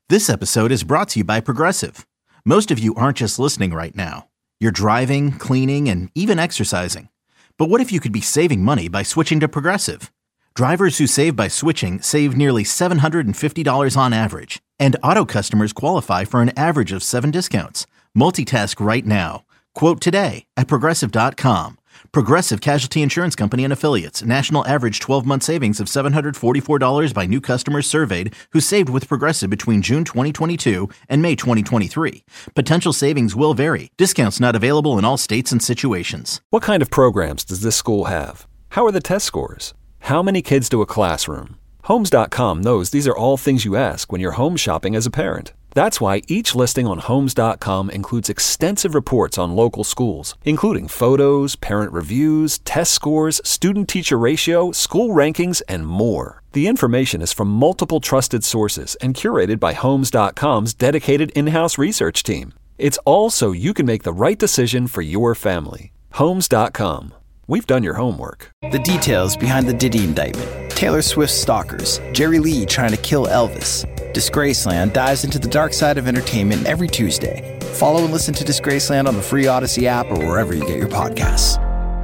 This episode is brought to you by Progressive. Most of you aren't just listening right now. You're driving, cleaning, and even exercising. But what if you could be saving money by switching to Progressive? Drivers who save by switching save nearly $750 on average. And auto customers qualify for an average of 7 discounts. Multitask right now. Quote today at Progressive.com. Progressive Casualty Insurance Company and Affiliates. National average 12-month savings of $744 by new customers surveyed who saved with Progressive between June 2022 and May 2023. Potential savings will vary. Discounts not available in all states and situations. What kind of programs does this school have? How are the test scores? How many kids do a classroom? Homes.com knows these are all things you ask when you're home shopping as a parent. That's why each listing on Homes.com includes extensive reports on local schools, including photos, parent reviews, test scores, student-teacher ratio, school rankings, and more. The information is from multiple trusted sources and curated by Homes.com's dedicated in-house research team. It's all so you can make the right decision for your family. Homes.com. We've done your homework. The details behind the Diddy indictment. Taylor Swift's stalkers. Jerry Lee trying to kill Elvis. Disgraceland dives into the dark side of entertainment every Tuesday. Follow and listen to Disgraceland on the free Odyssey app or wherever you get your podcasts.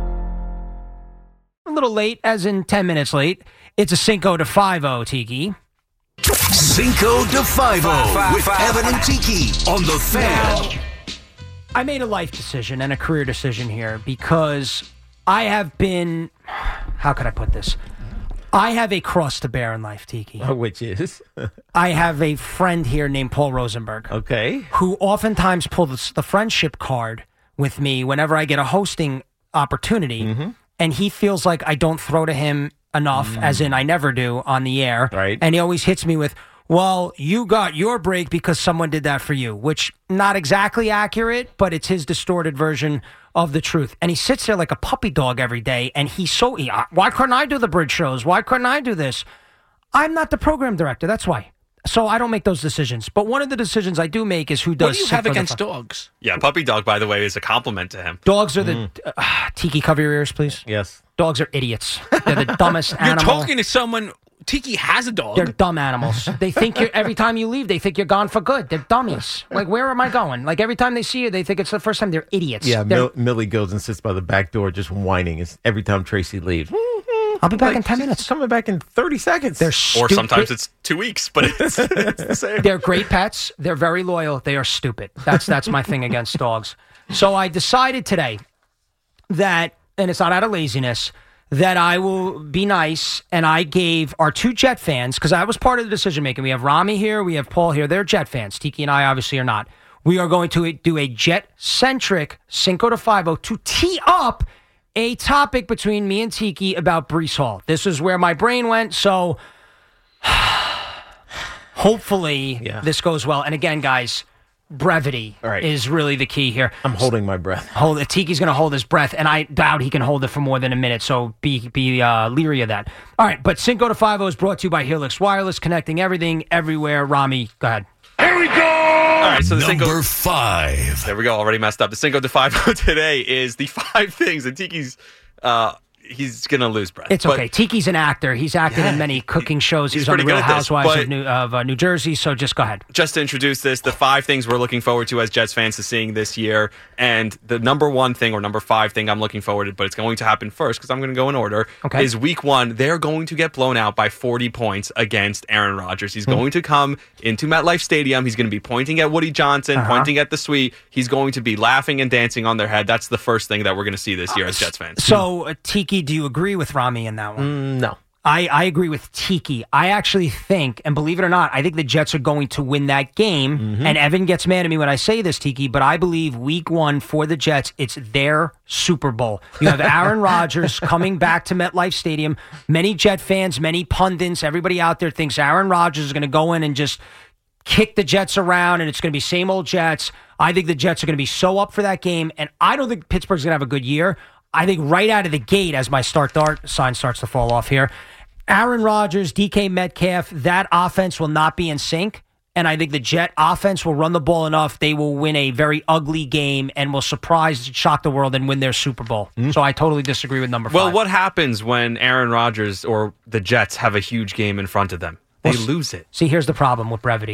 A little late, as in 10 minutes late. It's a Cinco de Five-O, Tiki. Cinco de Five-O with Evan and Tiki on The Fan. I made a life decision and a career decision here because I have been, how could I put this? I have a cross to bear in life, Tiki. Which is? I have a friend here named Paul Rosenberg. Okay. Who oftentimes pulls the friendship card with me whenever I get a hosting opportunity. Mm-hmm. And he feels like I don't throw to him enough, as in I never do on the air. Right. And he always hits me with, well, you got your break because someone did that for you, which not exactly accurate, but it's his distorted version of the truth. And he sits there like a puppy dog every day, and why couldn't I do the bridge shows? Why couldn't I do this? I'm not the program director, that's why. So I don't make those decisions. But one of the decisions I do make is who does. What do you have against dogs? Yeah, puppy dog, by the way, is a compliment to him. Dogs are the... Tiki, cover your ears, please. Yes. Dogs are idiots. They're the dumbest animal. You're talking to someone... Tiki has a dog. They're dumb animals. They think every time you leave, they think you're gone for good. They're dummies. Like, where am I going? Like, every time they see you, they think it's the first time. They're idiots. Yeah, Millie goes and sits by the back door just whining. It's every time Tracy leaves. I'll be back in 10 minutes. Coming back in 30 seconds. They're Or stupid. sometimes it's 2 weeks, but it's the same. They're great pets. They're very loyal. They are stupid. That's my thing against dogs. So I decided today that, and it's not out of laziness, that I will be nice, and I gave our 2 Jet fans, because I was part of the decision-making. We have Rami here, we have Paul here. They're Jet fans. Tiki and I obviously are not. We are going to do a Jet-centric Cinco de Five-O to tee up a topic between me and Tiki about Breece Hall. This is where my brain went, so hopefully this goes well. And again, guys, brevity is really the key here. I'm holding my breath. Tiki's going to hold his breath, and I doubt he can hold it for more than a minute, so be leery of that. All right, but Cinco de Five-O is brought to you by Helix Wireless, connecting everything, everywhere. Rami, go ahead. Here we go! All right, so the Number 5. There we go, already messed up. The Cinco de Five-O today is the 5 things that Tiki's... he's going to lose breath. It's okay. Tiki's an actor. He's acted in many cooking shows. He was on The Real Housewives of New Jersey, so just go ahead. Just to introduce this, the 5 things we're looking forward to as Jets fans to seeing this year, and the number 1 thing or number 5 thing I'm looking forward to, but it's going to happen first because I'm going to go in order, is week 1. They're going to get blown out by 40 points against Aaron Rodgers. He's going to come into MetLife Stadium. He's going to be pointing at Woody Johnson, pointing at the suite. He's going to be laughing and dancing on their head. That's the first thing that we're going to see this year as Jets fans. So, Tiki, do you agree with Rami in that one? No. I agree with Tiki. I actually think, and believe it or not, I think the Jets are going to win that game. Mm-hmm. And Evan gets mad at me when I say this, Tiki, but I believe week 1 for the Jets, it's their Super Bowl. You have Aaron Rodgers coming back to MetLife Stadium. Many Jet fans, many pundits, everybody out there thinks Aaron Rodgers is going to go in and just kick the Jets around, and it's going to be same old Jets. I think the Jets are going to be so up for that game, and I don't think Pittsburgh's going to have a good year. I think right out of the gate, as my start dart sign starts to fall off here, Aaron Rodgers, DK Metcalf, that offense will not be in sync. And I think the Jet offense will run the ball enough. They will win a very ugly game and will surprise, shock the world, and win their Super Bowl. So I totally disagree with number 5. Well, what happens when Aaron Rodgers or the Jets have a huge game in front of them? They lose it. See, here's the problem with brevity.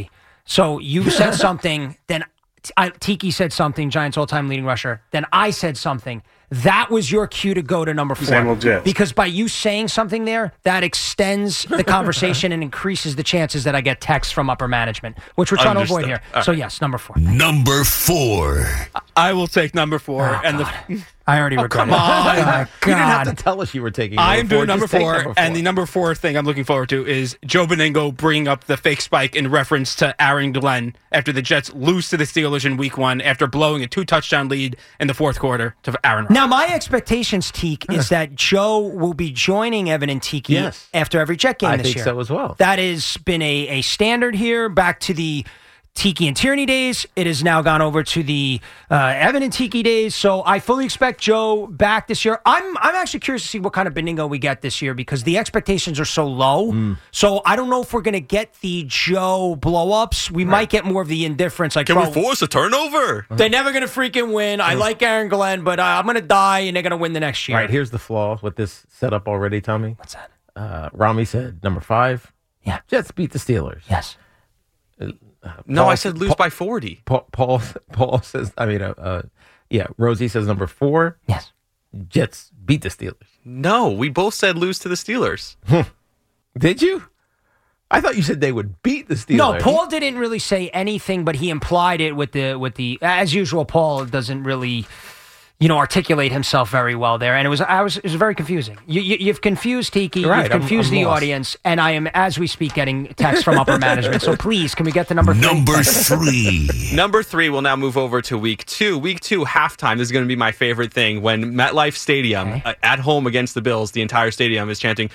So you said something, then Tiki said something, Giants all-time leading rusher. Then I said something. That was your cue to go to number 4. Samuel Jets. Because by you saying something there, that extends the conversation and increases the chances that I get texts from upper management, which we're trying to avoid here. So yes, number 4. Number 4. I will take number 4. I already regret come it. on. Oh, You didn't have God. to tell us you were taking I am doing number Just take 4, and the number 4 thing I'm looking forward to is Joe Beningo bringing up the fake spike in reference to Aaron Glenn after the Jets lose to the Steelers in Week 1 after blowing a 2-touchdown lead in the fourth quarter to Aaron Rodgers. Now, my expectations, Teak, is that Joe will be joining Evan and Tiki after every Jet game I this think year. so as well. That has been a standard here back to the Tiki and Tierney days. It has now gone over to the Evan and Tiki days. So I fully expect Joe back this year. I'm actually curious to see what kind of Beningo we get this year because the expectations are so low. So I don't know if we're going to get the Joe blow-ups. We might get more of the indifference. Like, Can we force a turnover? They're never going to freaking win. I like Aaron Glenn, but I'm going to die, and they're going to win the next year. All right, here's the flaw with this setup already, Tommy. What's that? Rami said number 5. Yeah. Jets beat the Steelers. Yes. No, I said lose by 40. Paul says, Rosie says number 4. Yes. Jets beat the Steelers. No, we both said lose to the Steelers. Did you? I thought you said they would beat the Steelers. No, Paul didn't really say anything, but he implied it with the as usual. Paul doesn't really, articulate himself very well there, and it was very confusing. You've confused Tiki, right, you've confused I'm the lost. audience, and I am, as we speak, getting texts from upper management. So please, can we get to number 3? Number 3. Number 3 will now move over to Week 2. Week 2 halftime. This is going to be my favorite thing. When MetLife Stadium, at home against the Bills, the entire stadium is chanting,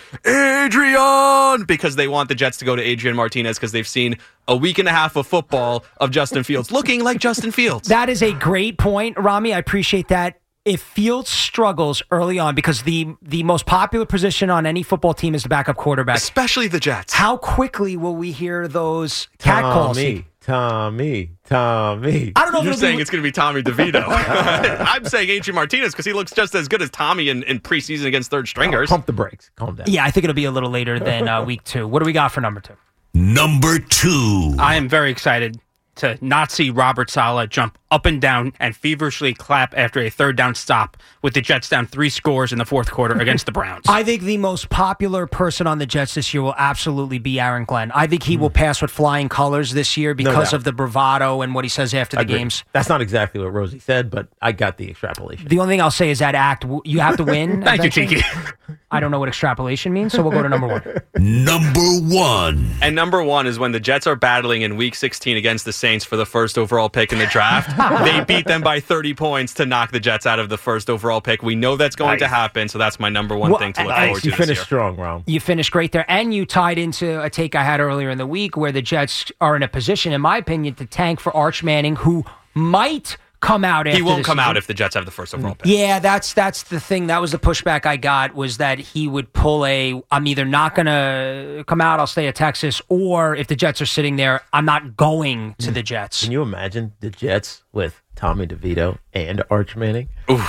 Adrian! Because they want the Jets to go to Adrian Martinez because they've seen a week and a half of football of Justin Fields looking like Justin Fields. That is a great point, Rami. I appreciate that. If Fields struggles early on, because the most popular position on any football team is the backup quarterback, especially the Jets, how quickly will we hear those cat calls? Tommy. I don't know. You're saying it's going to be Tommy DeVito. I'm saying Adrian Martinez because he looks just as good as Tommy in preseason against third stringers. Pump the brakes. Calm down. Yeah, I think it'll be a little later than Week 2. What do we got for number 2? Number 2. I am very excited to not see Robert Saleh jump up and down and feverishly clap after a third down stop with the Jets down 3 scores in the fourth quarter against the Browns. I think the most popular person on the Jets this year will absolutely be Aaron Glenn. I think he will pass with flying colors this year because of the bravado and what he says after the games. That's not exactly what Rosie said, but I got the extrapolation. The only thing I'll say is that you have to win. Thank you, Tiki. I don't know what extrapolation means, so we'll go to number 1. Number 1. And number 1 is when the Jets are battling in Week 16 against the Saints for the first overall pick in the draft. They beat them by 30 points to knock the Jets out of the first overall pick. We know that's going to happen, so that's my number 1 thing to look forward to You this finished year. strong, Ron. You finished great there, and you tied into a take I had earlier in the week where the Jets are in a position, in my opinion, to tank for Arch Manning, who might come out after He won't the come season. out if the Jets have the first overall pick. Yeah, that's the thing. That was the pushback I got, was that he would pull I'm either not going to come out, I'll stay at Texas, or if the Jets are sitting there, I'm not going to the Jets. Can you imagine the Jets with Tommy DeVito and Arch Manning?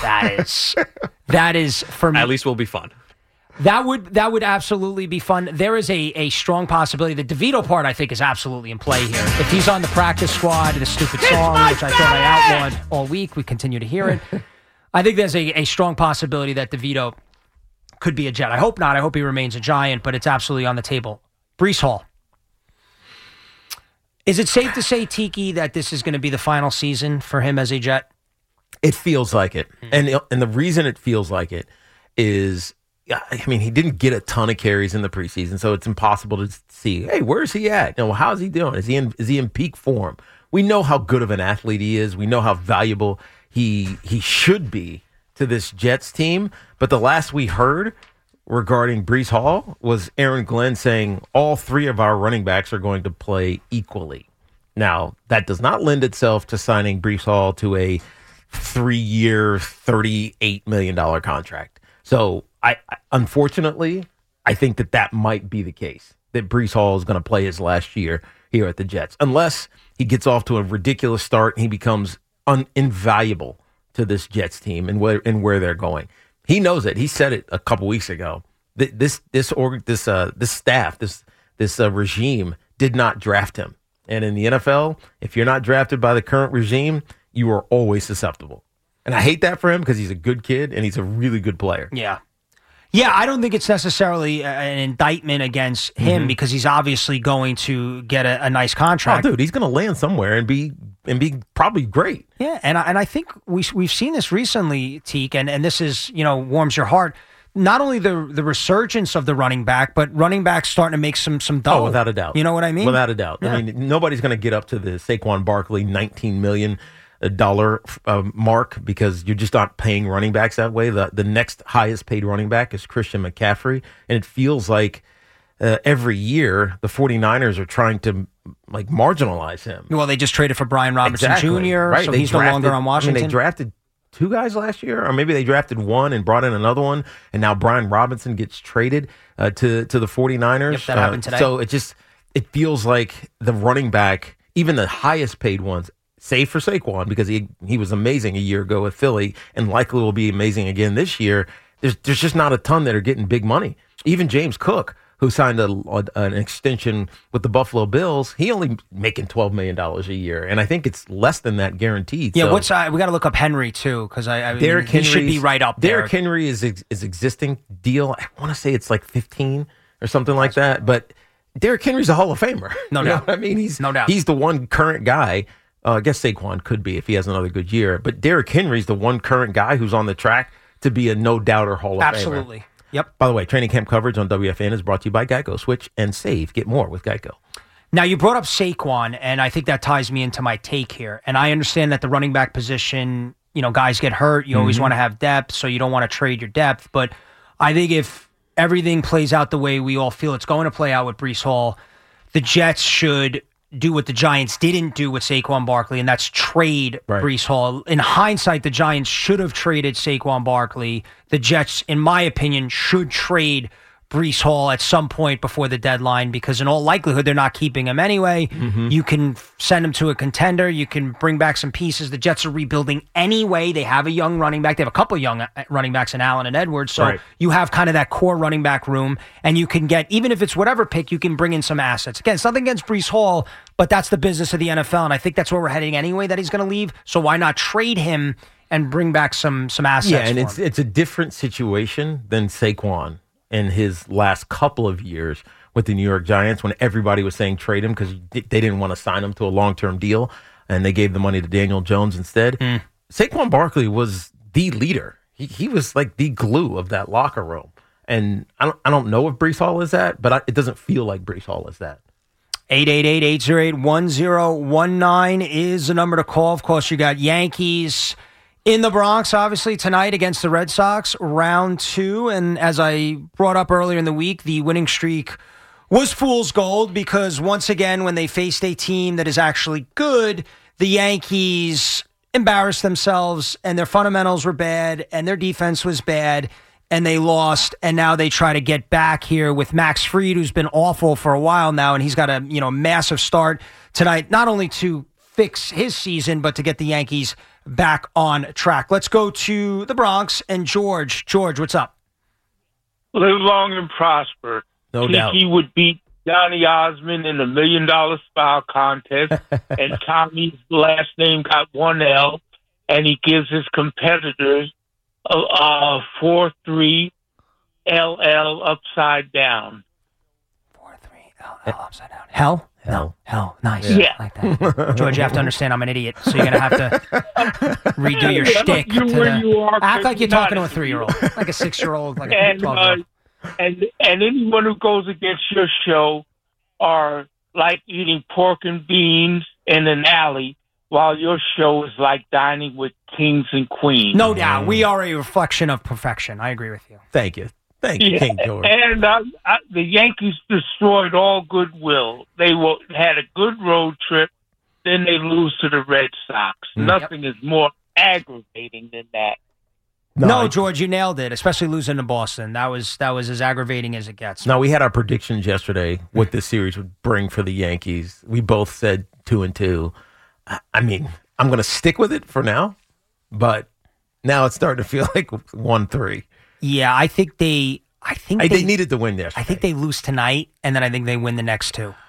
That is for me. At least will be fun. That would absolutely be fun. There is a strong possibility. The DeVito part, I think, is absolutely in play here. If he's on the practice squad, the stupid song, which I thought I outlawed all week, we continue to hear it. I think there's a strong possibility that DeVito could be a Jet. I hope not. I hope he remains a Giant, but it's absolutely on the table. Breece Hall. Is it safe to say, Tiki, that this is going to be the final season for him as a Jet? It feels like it. And the reason it feels like it is, I mean, he didn't get a ton of carries in the preseason, so it's impossible to see, hey, where's he at? How's he doing? Is he in peak form? We know how good of an athlete he is. We know how valuable he should be to this Jets team. But the last we heard regarding Breece Hall was Aaron Glenn saying all 3 of our running backs are going to play equally. Now, that does not lend itself to signing Breece Hall to a 3-year, $38 million contract. So, unfortunately, I think that might be the case, that Breece Hall is going to play his last year here at the Jets, unless he gets off to a ridiculous start and he becomes invaluable to this Jets team and where they're going. He knows it. He said it a couple weeks ago. This staff, this regime did not draft him. And in the NFL, if you're not drafted by the current regime, you are always susceptible. And I hate that for him because he's a good kid and he's a really good player. Yeah. Yeah, I don't think it's necessarily an indictment against him because he's obviously going to get a nice contract. Oh, dude, he's going to land somewhere and be probably great. Yeah, and I think we've seen this recently, Teak, and this is, warms your heart. Not only the resurgence of the running back, but running backs starting to make some dough. Oh, without a doubt. You know what I mean? Without a doubt. Yeah. I mean, nobody's going to get up to the Saquon Barkley $19 million mark because you're just not paying running backs that way. The next highest paid running back is Christian McCaffrey, and it feels like every year the 49ers are trying to marginalize him. Well, they just traded for Brian Robinson Jr., right? So he's no longer on Washington. They drafted 2 guys last year, or maybe they drafted 1 and brought in another one, and now Brian Robinson gets traded to the 49ers. Yep, that happened today. So it feels like the running back, even the highest paid ones, save for Saquon, because he was amazing a year ago with Philly and likely will be amazing again this year. There's just not a ton that are getting big money. Even James Cook, who signed an extension with the Buffalo Bills, he only making $12 million a year, and I think it's less than that guaranteed. Yeah, so, we got to look up Henry too, because he should be right up there. Derrick Henry is existing deal. I want to say it's like 15 or something like that, but Derrick Henry's a Hall of Famer. No doubt. I mean, no doubt. He's the one current guy. I guess Saquon could be if he has another good year, but Derrick Henry's the one current guy who's on the track to be a no-doubter Hall of Famer. Absolutely. Yep. By the way, training camp coverage on WFN is brought to you by Geico. Switch and save. Get more with Geico. Now, you brought up Saquon, and I think that ties me into my take here. And I understand that the running back position, guys get hurt. You always want to have depth, so you don't want to trade your depth. But I think if everything plays out the way we all feel it's going to play out with Breece Hall, the Jets should do what the Giants didn't do with Saquon Barkley, and that's trade Breece Hall. In hindsight, the Giants should have traded Saquon Barkley. The Jets, in my opinion, should trade Breece Hall at some point before the deadline, because in all likelihood, they're not keeping him anyway. You can send him to a contender. You can bring back some pieces. The Jets are rebuilding anyway. They have a young running back. They have a couple of young running backs in Allen and Edwards. So you have kind of that core running back room, and you can get, even if it's whatever pick, you can bring in some assets. Again, it's nothing against Breece Hall, but that's the business of the NFL, and I think that's where we're heading anyway, that he's going to leave. So why not trade him and bring back some assets? Yeah, and it's a different situation than Saquon in his last couple of years with the New York Giants, when everybody was saying trade him because they didn't want to sign him to a long-term deal, and they gave the money to Daniel Jones instead. Saquon Barkley was the leader. He was like the glue of that locker room. And I don't know if Breece Hall is that, but it doesn't feel like Breece Hall is that. 888-808-1019 is the number to call. Of course, you got Yankees in the Bronx, obviously, tonight against the Red Sox, round 2. And as I brought up earlier in the week, the winning streak was fool's gold, because once again, when they faced a team that is actually good, the Yankees embarrassed themselves, and their fundamentals were bad, and their defense was bad, and they lost. And now they try to get back here with Max Fried, who's been awful for a while now, and he's got a massive start tonight, not only to fix his season, but to get the Yankees back on track. Let's go to the Bronx and George. George, what's up? Live long and prosper. No doubt. He would beat Johnny Osmond in the $1 Million Smile contest, and Tommy's last name got 1 L, and he gives his competitors a 4-3 LL upside down. 4-3 LL upside down. Hell? Hell. Hell. Nice. Yeah. I like that. George, you have to understand I'm an idiot, so you're going to have to redo your shtick. Act like you're talking to a 3-year-old, like a 6-year-old, like a 12-year-old. And anyone who goes against your show are like eating pork and beans in an alley, while your show is like dining with kings and queens. No doubt. We are a reflection of perfection. I agree with you. Thank you. Thank you, King George. And the Yankees destroyed all goodwill. They had a good road trip, then they lose to the Red Sox. Nothing is more aggravating than that. No, George, you nailed it, especially losing to Boston. That was as aggravating as it gets. No, we had our predictions yesterday what this series would bring for the Yankees. We both said 2-2. I mean, I'm going to stick with it for now, but now it's starting to feel like 1-3. Yeah, I think they needed to win this. I think they lose tonight, and then I think they win the next 2.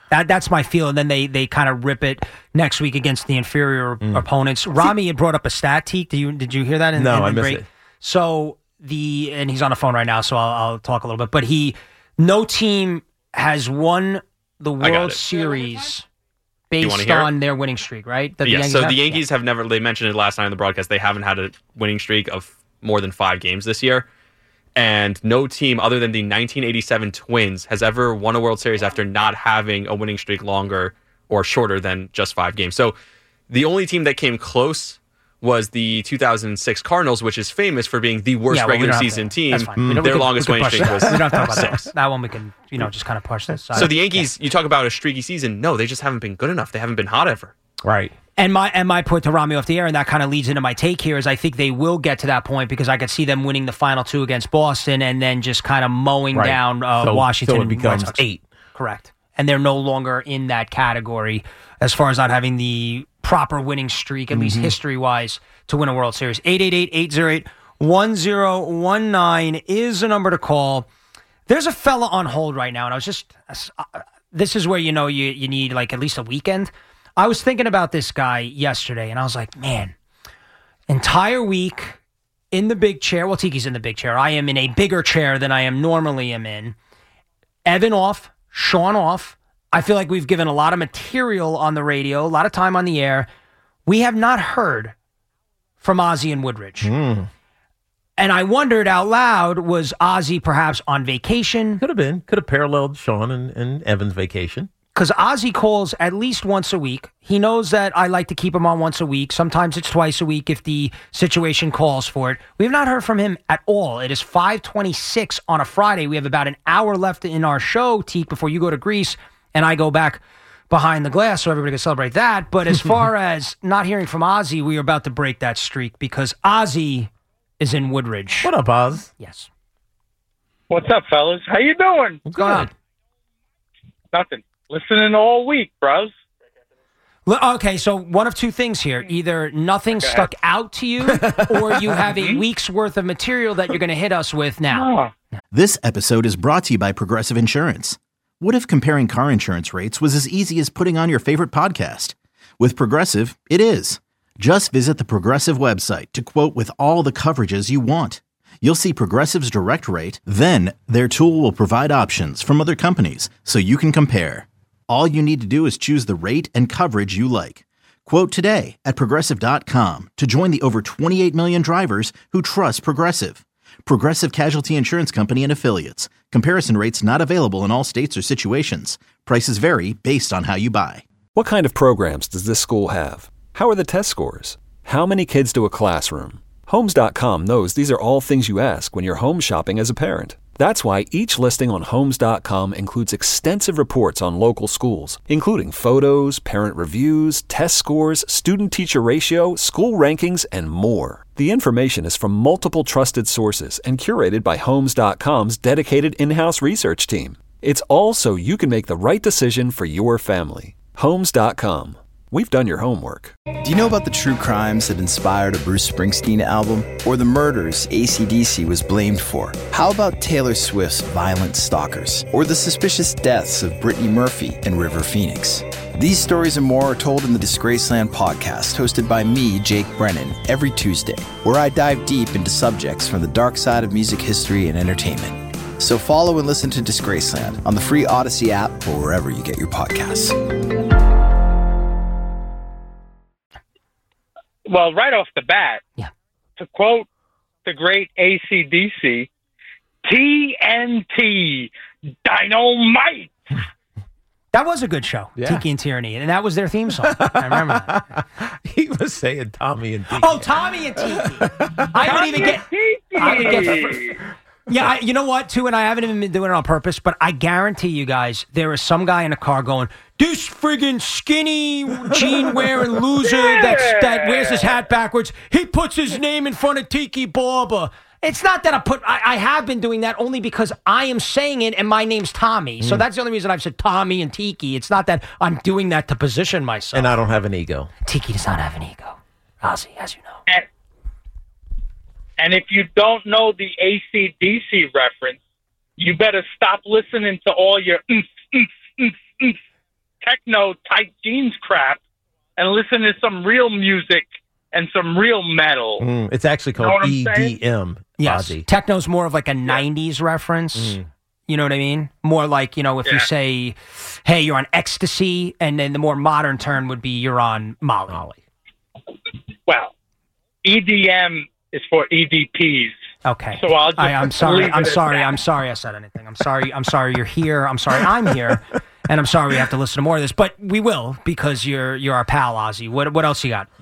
That's my feel. And then they kind of rip it next week against the inferior opponents. Rami had brought up a stat, Teak. Did you hear that? I missed it. So and he's on the phone right now, so I'll talk a little bit. But no team has won the World Series based on their winning streak, right? The Yankees have never. They mentioned it last night in the broadcast. They haven't had a winning streak of more than 5 games this year. And no team other than the 1987 Twins has ever won a World Series after not having a winning streak longer or shorter than just 5 games. So the only team that came close was the 2006 Cardinals, which is famous for being the worst regular season team. That's fine. Their longest winning streak was 6. We don't have to talk about that. That one we can, just kind of push this. So the Yankees, you talk about a streaky season. No, they just haven't been good enough. They haven't been hot ever. Right. And my point to Rami off the air, and that kind of leads into my take here, is I think they will get to that point because I could see them winning the final 2 against Boston and then just kind of mowing down Washington. So it becomes 8. Correct. And they're no longer in that category as far as not having the proper winning streak, at least history-wise, to win a World Series. 888-808-1019 is the number to call. There's a fella on hold right now, and I was just this is where you need like at least a weekend. I was thinking about this guy yesterday, and I was like, man, entire week in the big chair. Well, Tiki's in the big chair. I am in a bigger chair than I am normally in. Evan off, Sean off. I feel like we've given a lot of material on the radio, a lot of time on the air. We have not heard from Ozzie and Woodridge. And I wondered out loud, was Ozzie perhaps on vacation? Could have been. Could have paralleled Sean and Evan's vacation. Because Ozzie calls at least once a week. He knows that I like to keep him on once a week. Sometimes it's twice a week if the situation calls for it. We have not heard from him at all. It is 5:26 on a Friday. We have about an hour left in our show, Teak, before you go to Greece, and I go back behind the glass so everybody can celebrate that. But as far as not hearing from Ozzie, we are about to break that streak because Ozzie is in Woodridge. What up, Oz? Yes. What's up, fellas? How you doing? What's going on? Nothing. Listening all week, bros. Okay, so one of two things here. Either nothing stuck out to you, or you have a week's worth of material that you're going to hit us with now. This episode is brought to you by Progressive Insurance. What if comparing car insurance rates was as easy as putting on your favorite podcast? With Progressive, it is. Just visit the Progressive website to quote with all the coverages you want. You'll see Progressive's direct rate, then their tool will provide options from other companies so you can compare. All you need to do is choose the rate and coverage you like. Quote today at Progressive.com to join the over 28 million drivers who trust Progressive. Progressive Casualty Insurance Company and Affiliates. Comparison rates not available in all states or situations. Prices vary based on how you buy. What kind of programs does this school have? How are the test scores? How many kids do a classroom? Homes.com knows these are all things you ask when you're home shopping as a parent. That's why each listing on Homes.com includes extensive reports on local schools, including photos, parent reviews, test scores, student-teacher ratio, school rankings, and more. The information is from multiple trusted sources and curated by Homes.com's dedicated in-house research team. It's all so you can make the right decision for your family. Homes.com. We've done your homework. Do you know about the true crimes that inspired a Bruce Springsteen album? Or the murders AC/DC was blamed for? How about Taylor Swift's Violent Stalkers? Or the suspicious deaths of Brittany Murphy and River Phoenix? These stories and more are told in the Disgraceland podcast, hosted by me, Jake Brennan, every Tuesday, where I dive deep into subjects from the dark side of music history and entertainment. So follow and listen to Disgraceland on the free Odyssey app or wherever you get your podcasts. Well, right off the bat, to quote the great AC/DC, TNT, Dynamite. That was a good show, Tiki and Tyranny, and that was their theme song. I remember that. He was saying Tommy and Tiki. Oh, Tommy and Tiki. Yeah, you know what, too, and I haven't even been doing it on purpose, but I guarantee you guys, there is some guy in a car going, this friggin' skinny jean-wearing loser that wears his hat backwards, he puts his name in front of Tiki Barber. It's not that I have been doing that only because I am saying it and my name's Tommy. So that's the only reason I've said Tommy and Tiki. It's not that I'm doing that to position myself. And I don't have an ego. Tiki does not have an ego. Ozzie, as you know. And if you don't know the AC/DC reference, you better stop listening to all your techno tight jeans crap and listen to some real music and some real metal. It's actually called EDM. Yes, Ozzy. Techno's more of like a 90s reference. You know what I mean? More like, if you say, hey, you're on ecstasy, and then the more modern term would be you're on Molly. Well, EDM is for EDPs. Okay. So I'll just I'm sorry. leave it I'm at sorry. that. I'm sorry I said anything. I'm sorry you're here. I'm sorry I'm here. And I'm sorry we have to listen to more of this. But we will, because you're our pal, Ozzy. What else you got?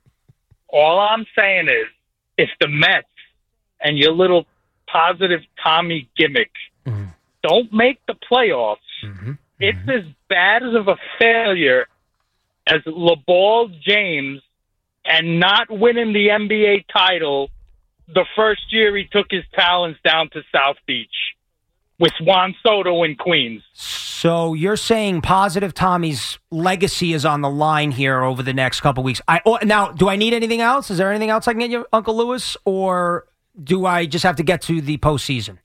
All I'm saying is, if the Mets and your little positive Tommy gimmick don't make the playoffs, it's as bad of a failure as LeBron James and not winning the NBA title the first year he took his talents down to South Beach with Juan Soto in Queens. So you're saying positive Tommy's legacy is on the line here over the next couple weeks. Now, do I need anything else? Is there anything else I can get you, Uncle Lewis, or do I just have to get to the postseason?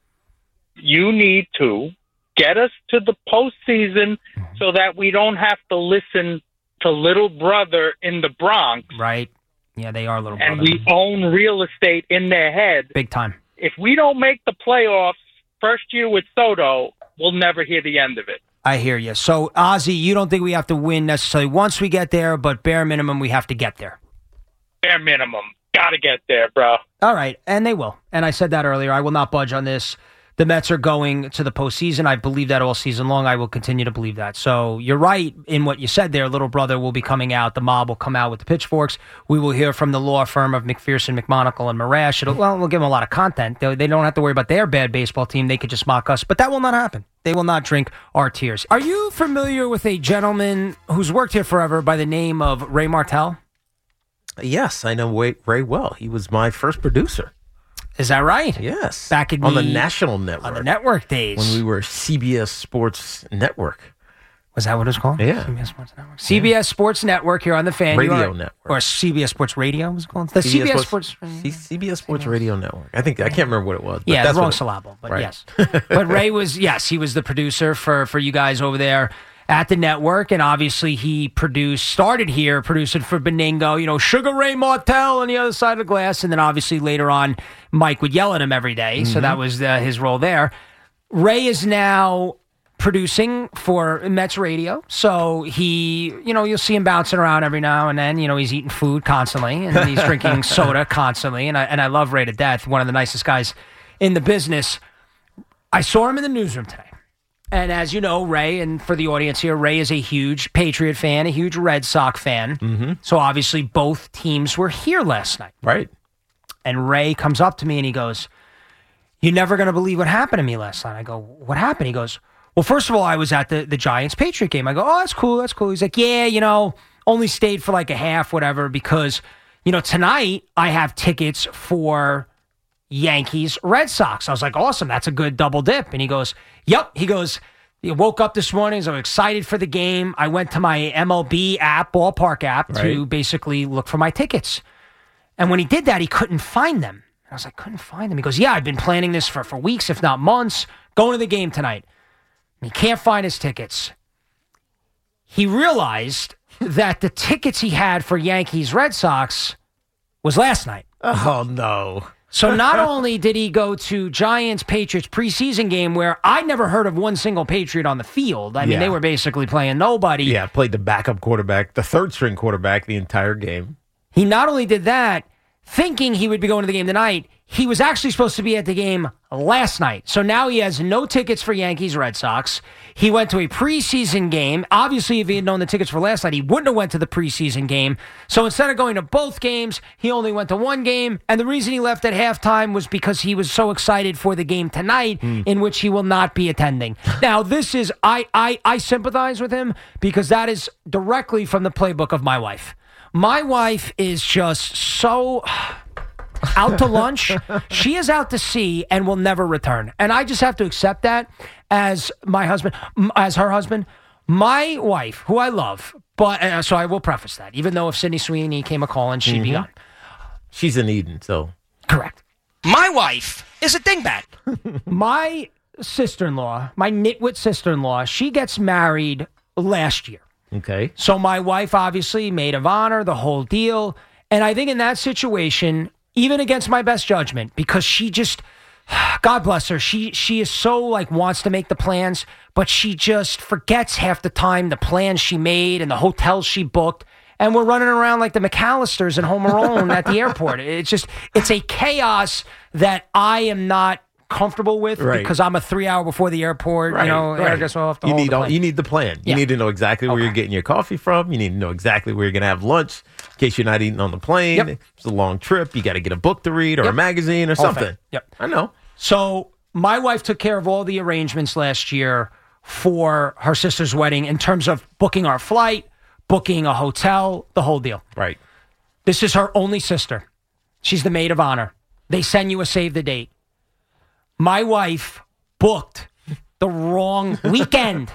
You need to get us to the postseason so that we don't have to listen to Little Brother in the Bronx. Right. Yeah, they are Little Brother. And we own real estate in their head. Big time. If we don't make the playoffs first year with Soto, we'll never hear the end of it. I hear you. So, Ozzy, you don't think we have to win necessarily once we get there, but bare minimum, we have to get there. Bare minimum. Got to get there, bro. All right, and they will. And I said that earlier. I will not budge on this. The Mets are going to the postseason. I believe that all season long. I will continue to believe that. So you're right in what you said there. Little Brother will be coming out. The mob will come out with the pitchforks. We will hear from the law firm of McPherson, McMonagle, and Marash. We'll give them a lot of content. They don't have to worry about their bad baseball team. They could just mock us. But that will not happen. They will not drink our tears. Are you familiar with a gentleman who's worked here forever by the name of Ray Martell? Yes, I know Ray well. He was my first producer. Is that right? Yes. Back in on the national network. On the network days. When we were CBS Sports Network. Was that what it was called? Yeah. CBS Sports Network. CBS Sports Network here on the Fan. Radio Network. Or CBS Sports Radio was it called? The CBS Sports Radio Network. I can't remember what it was. But yeah, that's wrong syllable, but right. yes. But Ray was, he was the producer for you guys over there at the network, and obviously he started here producing for Beningo, Sugar Ray Martell on the other side of the glass, and then obviously later on Mike would yell at him every day, so that was his role there. Ray is now producing for Mets Radio, so he, you'll see him bouncing around every now and then, he's eating food constantly, and he's drinking soda constantly, and I love Ray to death, one of the nicest guys in the business. I saw him in the newsroom today. And as you know, Ray, and for the audience here, Ray is a huge Patriot fan, a huge Red Sox fan. So obviously both teams were here last night. Right. And Ray comes up to me and he goes, "You're never going to believe what happened to me last night." I go, "What happened?" He goes, "Well, first of all, I was at the Giants-Patriot game." I go, "Oh, that's cool, that's cool." He's like, "Yeah, only stayed for like a half, whatever, because, tonight I have tickets for Yankees, Red Sox." I was like, "Awesome, that's a good double dip." And he goes, "Yep." He goes, "He woke up this morning, so I'm excited for the game. I went to my MLB app, Ballpark app, to basically look for my tickets. And when he did that, he couldn't find them." And I was like, "Couldn't find them?" He goes, "Yeah, I've been planning this for weeks, if not months, going to the game tonight." And he can't find his tickets. He realized that the tickets he had for Yankees, Red Sox was last night. Oh, no. So not only did he go to Giants-Patriots preseason game where I never heard of one single Patriot on the field. I mean, they were basically playing nobody. Yeah, played the backup quarterback, the third-string quarterback the entire game. He not only did that, thinking he would be going to the game tonight, he was actually supposed to be at the game last night. So now he has no tickets for Yankees, Red Sox. He went to a preseason game. Obviously, if he had known the tickets for last night, he wouldn't have went to the preseason game. So instead of going to both games, he only went to one game. And the reason he left at halftime was because he was so excited for the game tonight, in which he will not be attending. Now, this is, I sympathize with him because that is directly from the playbook of my wife. My wife is just so out to lunch. She is out to sea and will never return. And I just have to accept that as my husband, as her husband. My wife, who I love, but so I will preface that, even though if Sydney Sweeney came a call and she'd be gone. She's in Eden, so. Correct. My wife is a dingbat. My sister-in-law, my nitwit sister-in-law, she gets married last year. Okay. So my wife, obviously, maid of honor, the whole deal. And I think in that situation, even against my best judgment, because she just, God bless her, she is so like wants to make the plans, but she just forgets half the time the plans she made and the hotels she booked. And we're running around like the McAllisters in Home Alone at the airport. It's a chaos that I am not comfortable with because I'm a 3 hour before the airport. I guess I'll have to you need the plan. You need to know exactly where you're getting your coffee from. You need to know exactly where you're going to have lunch in case you're not eating on the plane. Yep. It's a long trip. You got to get a book to read or a magazine or something. Yep. I know. So my wife took care of all the arrangements last year for her sister's wedding in terms of booking our flight, booking a hotel, the whole deal. Right. This is her only sister. She's the maid of honor. They send you a save the date. My wife booked the wrong weekend.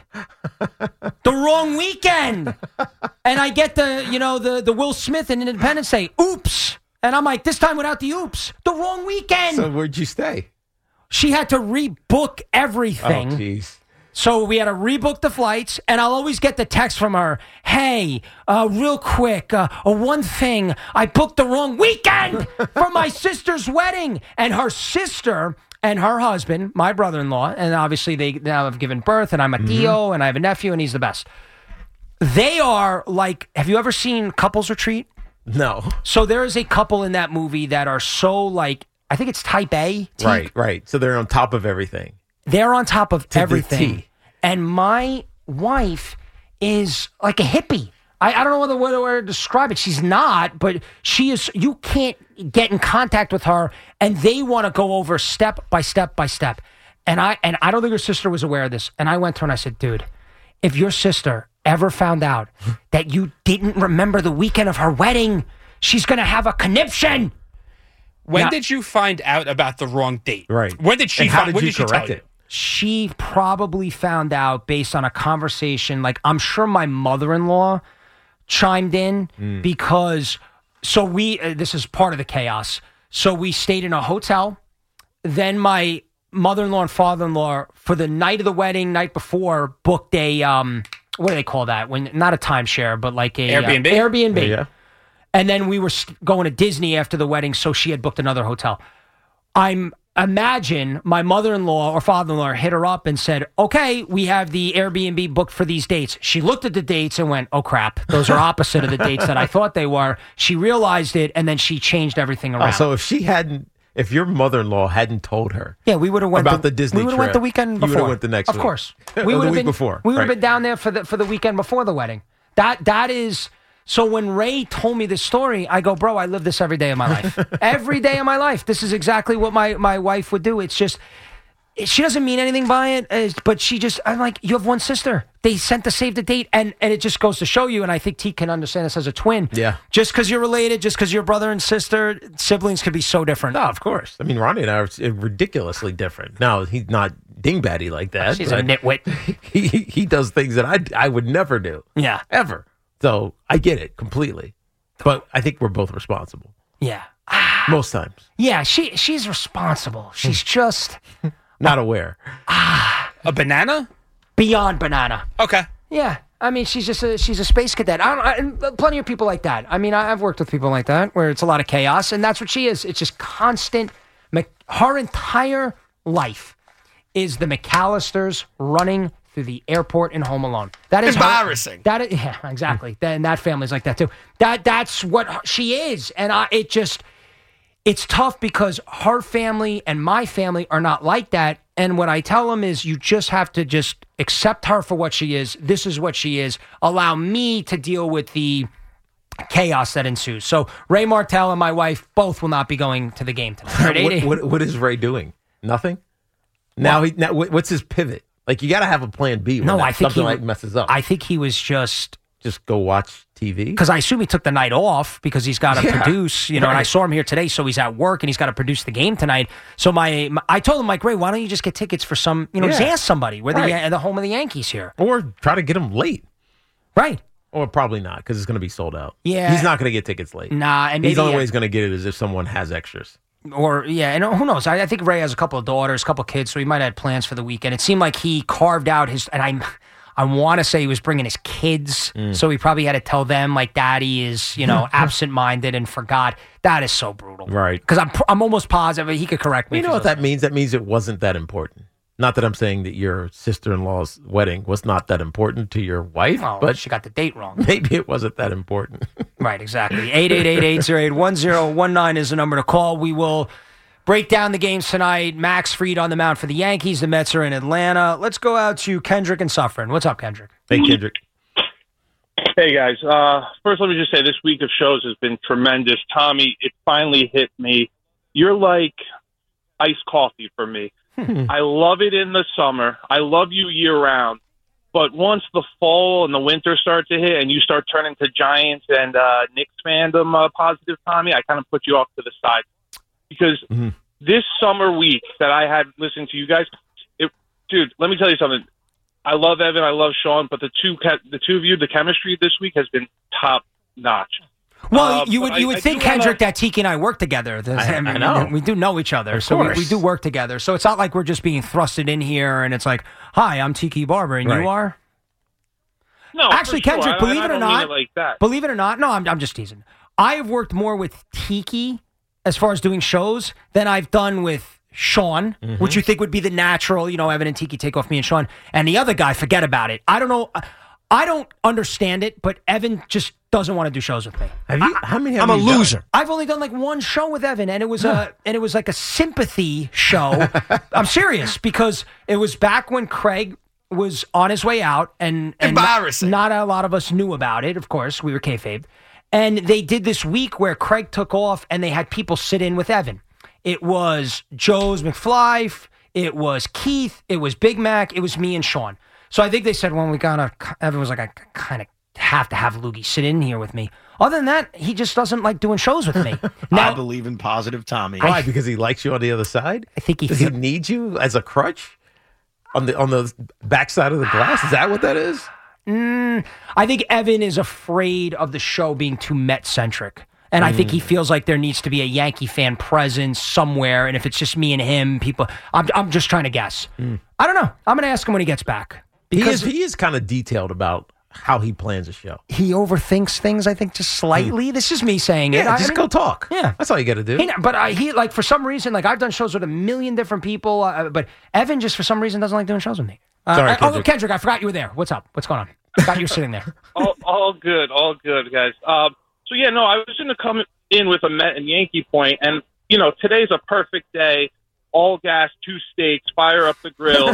The wrong weekend. And I get the Will Smith in Independence say, oops. And I'm like, this time without the oops. The wrong weekend. So where'd you stay? She had to rebook everything. Oh, jeez. So we had to rebook the flights, and I'll always get the text from her, hey, real quick, one thing, I booked the wrong weekend for my sister's wedding. And her sister and her husband, my brother-in-law, and obviously they now have given birth, and I'm a Theo, and I have a nephew, and he's the best. They are like, have you ever seen Couples Retreat? No. So there is a couple in that movie that are so like, I think it's type A. Right. So they're on top of everything. They're on top of everything. The T. And my wife is like a hippie. I don't know what way to describe it. She's not, but she is. You can't get in contact with her, and they want to go over step by step by step. And I don't think her sister was aware of this. And I went to her and I said, dude, if your sister ever found out that you didn't remember the weekend of her wedding, she's going to have a conniption. When did you find out about the wrong date? Right. When did she find when did she tell correct you? She probably found out based on a conversation. Like, I'm sure my mother-in-law chimed in because, so this is part of the chaos. So we stayed in a hotel. Then my mother-in-law and father-in-law, for the night of the wedding, night before, booked a, what do they call that? Not a timeshare, but like a Airbnb. Airbnb. Yeah. And then we were going to Disney after the wedding, so she had booked another hotel. Imagine my mother-in-law or father-in-law hit her up and said, okay, we have the Airbnb booked for these dates. She looked at the dates and went, oh, crap. Those are opposite of the dates that I thought they were. She realized it, and then she changed everything around. So if your mother-in-law hadn't told her we would have went about the Disney we would have trip, went the weekend before. You would have went the next week. Of course. We would have been before. We would have been down there for the weekend before the wedding. That is... So when Ray told me this story, I go, bro, I live this every day of my life. Every day of my life. This is exactly what my wife would do. It's just, she doesn't mean anything by it, but I'm like, you have one sister. They sent the save the date, and it just goes to show you, and I think T can understand this as a twin. Yeah. Just because you're related, just because you're brother and sister, siblings could be so different. No, of course. I mean, Ronnie and I are ridiculously different. Now, he's not dingbatty like that. She's a nitwit. He does things that I would never do. Yeah. Ever. So I get it completely. But I think we're both responsible. Yeah. Most times. Yeah, she's responsible. She's just... Not aware. A banana? Beyond banana. Okay. Yeah. I mean, she's a space cadet. And plenty of people like that. I mean, I've worked with people like that where it's a lot of chaos, and that's what she is. It's just constant. Her entire life is the McAllisters running through the airport in Home Alone. That is embarrassing. Yeah, exactly. And that family's like that too. That's what she is, and it's tough because her family and my family are not like that. And what I tell them is, you just have to just accept her for what she is. This is what she is. Allow me to deal with the chaos that ensues. So Ray Martell and my wife both will not be going to the game tonight. What is Ray doing? Nothing. Now what's his pivot? Like, you got to have a plan B when I think something messes up. I think he was just go watch TV? Because I assume he took the night off because he's got to produce, and I saw him here today, so he's at work and he's got to produce the game tonight. So I told him, like, Ray, why don't you just get tickets for some, just ask somebody where the home of the Yankees here. Or try to get them late. Right. Or probably not, because it's going to be sold out. Yeah. He's not going to get tickets late. Nah. And the only way he's going to get it is if someone has extras. Or, and who knows? I think Ray has a couple of daughters, a couple of kids, so he might have had plans for the weekend. It seemed like he carved out his, and I'm I want to say he was bringing his kids, so he probably had to tell them, like, Daddy is, absent-minded and forgot. That is so brutal. Right. Because I'm almost positive, he could correct me. You know what that means? That means it wasn't that important. Not that I'm saying that your sister-in-law's wedding was not that important to your wife, but she got the date wrong. Maybe it wasn't that important. Right, exactly. 888-808-1019 is the number to call. We will break down the games tonight. Max Fried on the mound for the Yankees. The Mets are in Atlanta. Let's go out to Kendrick and Suffern. What's up, Kendrick? Hey, Kendrick. Hey, guys. First, let me just say this week of shows has been tremendous. Tommy, it finally hit me. You're like iced coffee for me. I love it in the summer. I love you year-round. But once the fall and the winter start to hit and you start turning to Giants and Knicks fandom positive, Tommy, I kind of put you off to the side. Because this summer week that I had listened to you guys, dude, let me tell you something. I love Evan, I love Sean, but the two of you, the chemistry this week has been top notch. Well, you would think, Kendrick, that Tiki and I work together. I know. We do know each other, so we do work together. So it's not like we're just being thrusted in here and it's like, hi, I'm Tiki Barber, and you are? No, actually, for sure. Kendrick, believe it or not, like that. Believe it or not, no, I'm just teasing. I have worked more with Tiki as far as doing shows than I've done with Sean, which you think would be the natural, Evan and Tiki take off me and Sean, and the other guy, forget about it. I don't know. I don't understand it, but Evan just doesn't want to do shows with me. How many? I'm a loser. I've only done like one show with Evan, and it was like a sympathy show. I'm serious, because it was back when Craig was on his way out, and Embarrassing. Not a lot of us knew about it. Of course, we were kayfabed, and they did this week where Craig took off, and they had people sit in with Evan. It was Joe's McFly, it was Keith, it was Big Mac, it was me and Sean. So I think they said, well, Evan was like, I kind of have to have Loogie sit in here with me. Other than that, he just doesn't like doing shows with me. Now, I believe in positive Tommy. Why? Because he likes you on the other side? I think Does he need you as a crutch on the backside of the glass? Is that what that is? I think Evan is afraid of the show being too Met-centric. And I think he feels like there needs to be a Yankee fan presence somewhere. And if it's just me and him, people, I'm just trying to guess. I don't know. I'm going to ask him when he gets back. Because he is kind of detailed about how he plans a show. He overthinks things, I think, just slightly. This is me saying it. Just go talk. Yeah. That's all you got to do. But he, like, for some reason, like, I've done shows with a million different people, but Evan just, for some reason, doesn't like doing shows with me. Sorry, Kendrick. Kendrick, I forgot you were there. What's up? What's going on? I forgot you were sitting there. All good, guys. So, yeah, no, I was going to come in with a Met and Yankee point, and, today's a perfect day. All gas, 2 steaks, fire up the grill,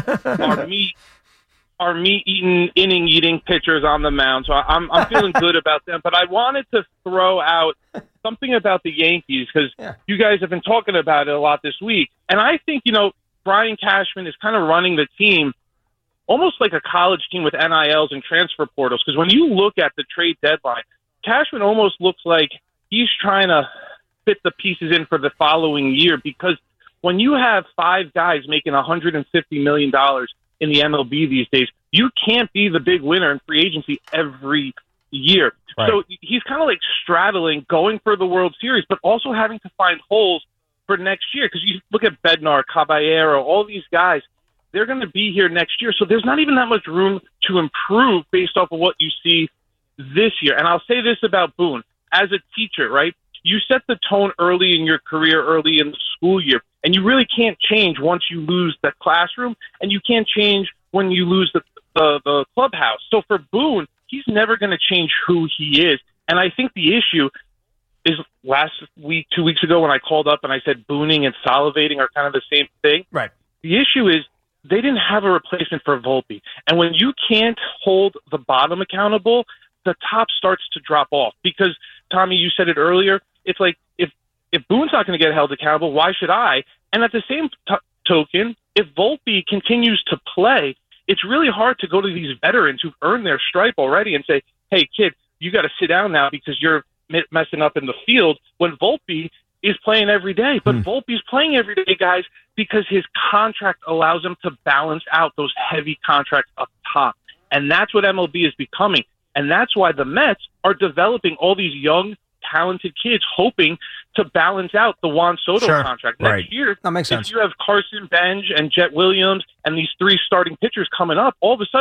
our meat-eating, inning-eating pitchers on the mound. So I'm feeling good about them. But I wanted to throw out something about the Yankees, because you guys have been talking about it a lot this week. And I think, Brian Cashman is kind of running the team almost like a college team with NILs and transfer portals. Because when you look at the trade deadline, Cashman almost looks like he's trying to fit the pieces in for the following year, because when you have 5 guys making $150 million in the MLB these days, you can't be the big winner in free agency every year. Right. So he's kind of like straddling, going for the World Series, but also having to find holes for next year. Because you look at Bednar, Caballero, all these guys, they're going to be here next year. So there's not even that much room to improve based off of what you see this year. And I'll say this about Boone. As a teacher, right, you set the tone early in your career, early in the school year, and you really can't change once you lose the classroom, and you can't change when you lose the clubhouse. So for Boone, he's never going to change who he is. And I think the issue is last week, 2 weeks ago, when I called up and I said booning and salivating are kind of the same thing. Right. The issue is they didn't have a replacement for Volpe. And when you can't hold the bottom accountable, the top starts to drop off. Because, Tommy, you said it earlier, it's like if Boone's not going to get held accountable, why should I? And at the same token, if Volpe continues to play, it's really hard to go to these veterans who've earned their stripe already and say, hey, kid, you got to sit down now because you're messing up in the field, when Volpe is playing every day. But Volpe's playing every day, guys, because his contract allows him to balance out those heavy contracts up top. And that's what MLB is becoming. And that's why the Mets are developing all these young, talented kids, hoping to balance out the Juan Soto contract. Next year, that makes sense. If you have Carson Bench and Jet Williams and these 3 starting pitchers coming up, all of a sudden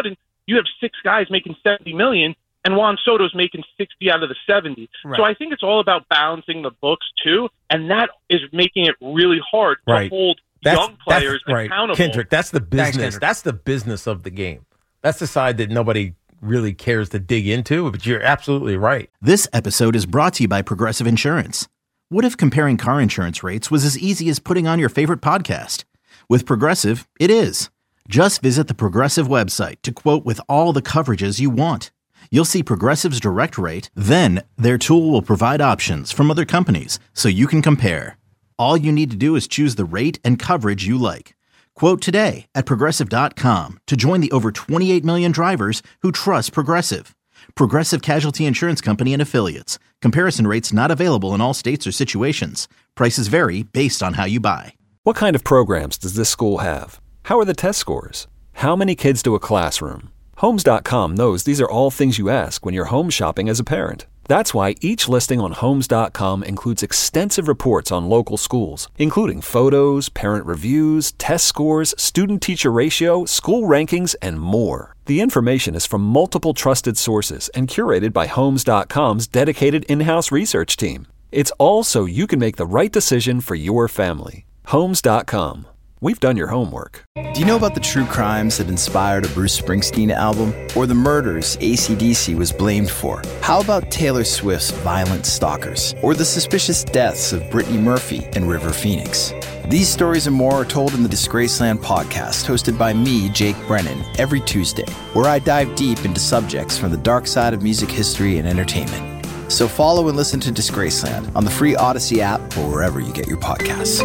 you have 6 guys making $70 million, and Juan Soto's making 60 out of the 70. Right. So I think it's all about balancing the books too, and that is making it really hard to hold young players accountable. Kendrick, that's the business. Thanks, Kendrick. That's the business of the game. That's the side that nobody really cares to dig into, but you're absolutely right. This episode is brought to you by Progressive Insurance. What if comparing car insurance rates was as easy as putting on your favorite podcast? With Progressive, it is. Just visit the Progressive website to quote with all the coverages you want. You'll see Progressive's direct rate, then their tool will provide options from other companies so you can compare. All you need to do is choose the rate and coverage you like. Quote today at Progressive.com to join the over 28 million drivers who trust Progressive. Progressive Casualty Insurance Company and Affiliates. Comparison rates not available in all states or situations. Prices vary based on how you buy. What kind of programs does this school have? How are the test scores? How many kids do a classroom? Homes.com knows these are all things you ask when you're home shopping as a parent. That's why each listing on Homes.com includes extensive reports on local schools, including photos, parent reviews, test scores, student-teacher ratio, school rankings, and more. The information is from multiple trusted sources and curated by Homes.com's dedicated in-house research team. It's all so you can make the right decision for your family. Homes.com. We've done your homework. Do you know about the true crimes that inspired a Bruce Springsteen album? Or the murders AC/DC was blamed for? How about Taylor Swift's Violent Stalkers? Or the suspicious deaths of Brittany Murphy and River Phoenix? These stories and more are told in the Disgraceland podcast, hosted by me, Jake Brennan, every Tuesday, where I dive deep into subjects from the dark side of music history and entertainment. So follow and listen to Disgraceland on the free Odyssey app or wherever you get your podcasts.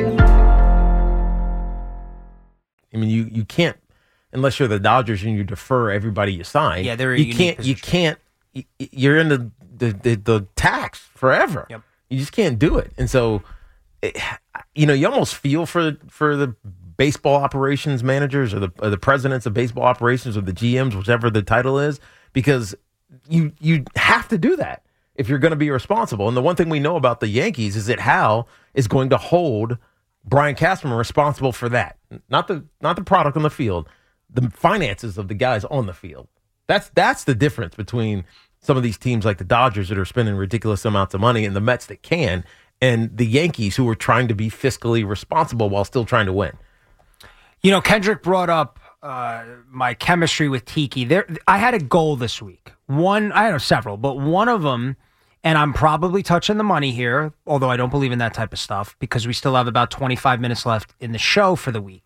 I mean, you can't, unless you're the Dodgers and you defer everybody you sign. Yeah, they're you're in the tax forever. Yep. You just can't do it. And so, you almost feel for the baseball operations managers or the presidents of baseball operations or the GMs, whichever the title is, because you have to do that if you're going to be responsible. And the one thing we know about the Yankees is that Hal is going to hold Brian Cashman responsible for that. Not the product on the field, the finances of the guys on the field. That's the difference between some of these teams like the Dodgers that are spending ridiculous amounts of money and the Mets that can, and the Yankees who are trying to be fiscally responsible while still trying to win. Kendrick brought up my chemistry with Tiki. I had a goal this week. I had several, but one of them, and I'm probably touching the money here, although I don't believe in that type of stuff because we still have about 25 minutes left in the show for the week.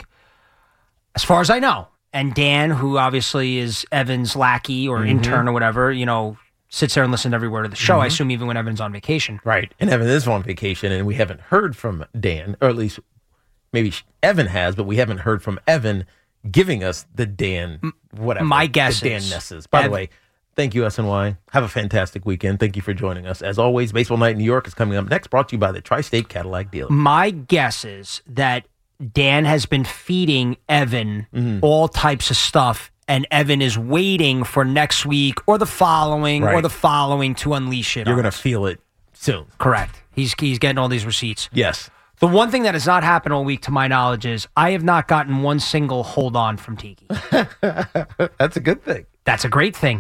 As far as I know, and Dan, who obviously is Evan's lackey or intern or whatever, sits there and listens every word of the show. I assume even when Evan's on vacation. Right. And Evan is on vacation, and we haven't heard from Dan, or at least maybe Evan has, but we haven't heard from Evan giving us the Dan, whatever. My guess the Dan Nesses. By the way, thank you, SNY. Have a fantastic weekend. Thank you for joining us. As always, Baseball Night in New York is coming up next, brought to you by the Tri-State Cadillac dealer. My guess is that Dan has been feeding Evan all types of stuff, and Evan is waiting for next week or the following to unleash it. You're going to feel it soon. Correct. He's getting all these receipts. Yes. The one thing that has not happened all week, to my knowledge, is I have not gotten one single hold on from Tiki. That's a good thing. That's a great thing.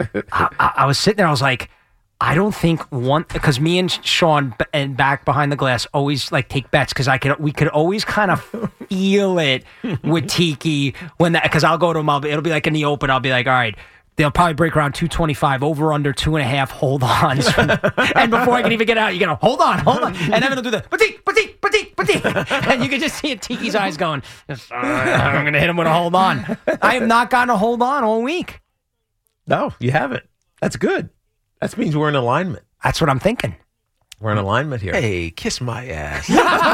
I was sitting there, I was like, I don't think because me and Sean and back behind the glass always take bets because we could always kind of feel it with Tiki because I'll go to him, it'll be like in the open, I'll be like, all right, they'll probably break around 225, over under 2.5 hold-ons. And before I can even get out, you hold on. And Evan will do the batik. And you can just see Tiki's eyes going, I'm going to hit him with a hold on. I have not gotten a hold on all week. No, you haven't. That's good. That means we're in alignment. That's what I'm thinking. We're in alignment here. Hey, kiss my ass.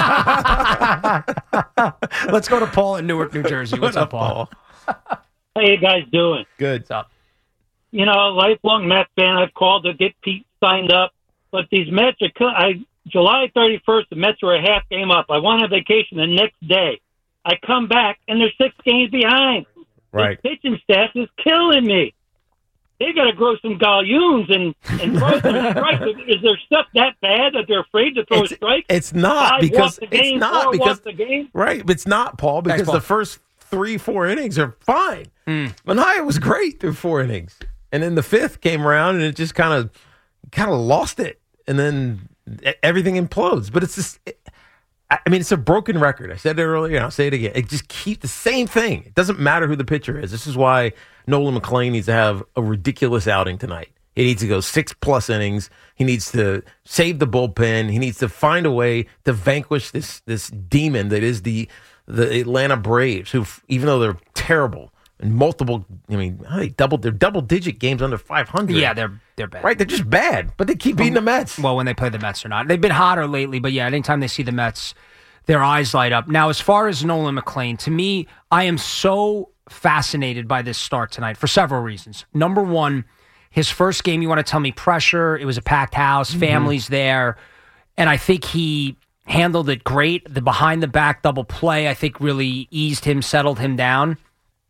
Let's go to Paul in Newark, New Jersey. What's up, Paul? How you guys doing? Good. What's up? A lifelong Mets fan. I've called to get Pete signed up, but these Mets are. July 31st, the Mets were a half game up. I went on vacation the next day. I come back and they're 6 games behind. Right. The pitching staff is killing me. They got to grow some galloons and throw some strikes. Is their stuff that bad that they're afraid to throw strikes? It's not because the game. Right. It's not, Paul, because the first 3-4 innings are fine. Manaea was great through 4 innings. And then the 5th came around and it just kind of lost it. And then everything implodes. But it's just, it's a broken record. I said it earlier and I'll say it again. It just keeps the same thing. It doesn't matter who the pitcher is. This is why Nolan McLean needs to have a ridiculous outing tonight. He needs to go 6+ innings. He needs to save the bullpen. He needs to find a way to vanquish this demon that is the Atlanta Braves, who, even though they're terrible and multiple, they're double-digit games under 500. Yeah, they're bad. Right, they're just bad, but they keep beating the Mets. Well, when they play the Mets or not. They've been hotter lately, but yeah, anytime they see the Mets, their eyes light up. Now, as far as Nolan McLean, to me, I am so fascinated by this start tonight for several reasons. Number one, his first game, you want to tell me pressure. It was a packed house, families there. And I think he handled it great. The behind-the-back double play, I think, really eased him, settled him down.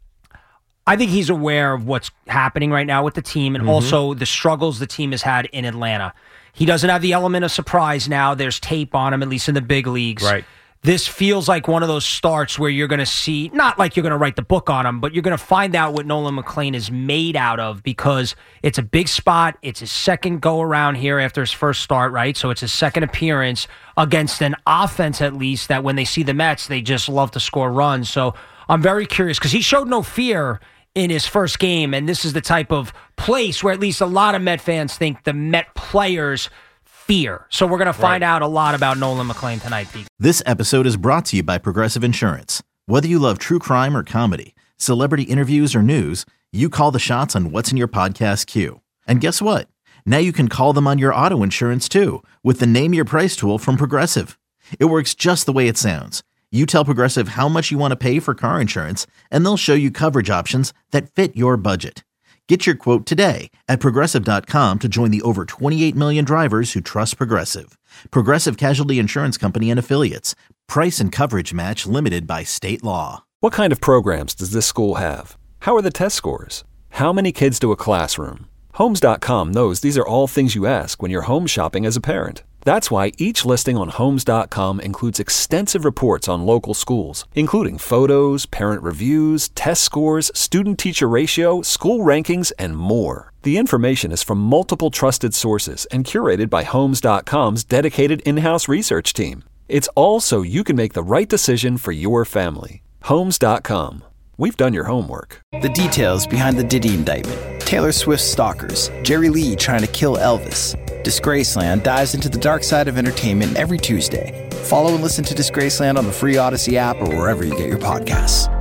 I think he's aware of what's happening right now with the team and also the struggles the team has had in Atlanta. He doesn't have the element of surprise now. There's tape on him, at least in the big leagues. Right. This feels like one of those starts where you're going to see, not like you're going to write the book on him, but you're going to find out what Nolan McLean is made out of, because it's a big spot. It's his second go-around here after his first start, right? So it's his second appearance against an offense, at least, that when they see the Mets, they just love to score runs. So I'm very curious, because he showed no fear in his first game, and this is the type of place where at least a lot of Met fans think the Met players fear. So we're going to find out a lot about Nolan McLean tonight, Pete. This episode is brought to you by Progressive Insurance. Whether you love true crime or comedy, celebrity interviews or news, you call the shots on what's in your podcast queue. And guess what? Now you can call them on your auto insurance too, with the Name Your Price tool from Progressive. It works just the way it sounds. You tell Progressive how much you want to pay for car insurance, and they'll show you coverage options that fit your budget. Get your quote today at Progressive.com to join the over 28 million drivers who trust Progressive. Progressive Casualty Insurance Company and Affiliates. Price and coverage match limited by state law. What kind of programs does this school have? How are the test scores? How many kids do a classroom? Homes.com knows these are all things you ask when you're home shopping as a parent. That's why each listing on Homes.com includes extensive reports on local schools, including photos, parent reviews, test scores, student-teacher ratio, school rankings, and more. The information is from multiple trusted sources and curated by Homes.com's dedicated in-house research team. It's all so you can make the right decision for your family. Homes.com. We've done your homework. The details behind the Diddy indictment. Taylor Swift's stalkers. Jerry Lee trying to kill Elvis. Disgraceland dives into the dark side of entertainment every Tuesday. Follow and listen to Disgraceland on the free Odyssey app or wherever you get your podcasts.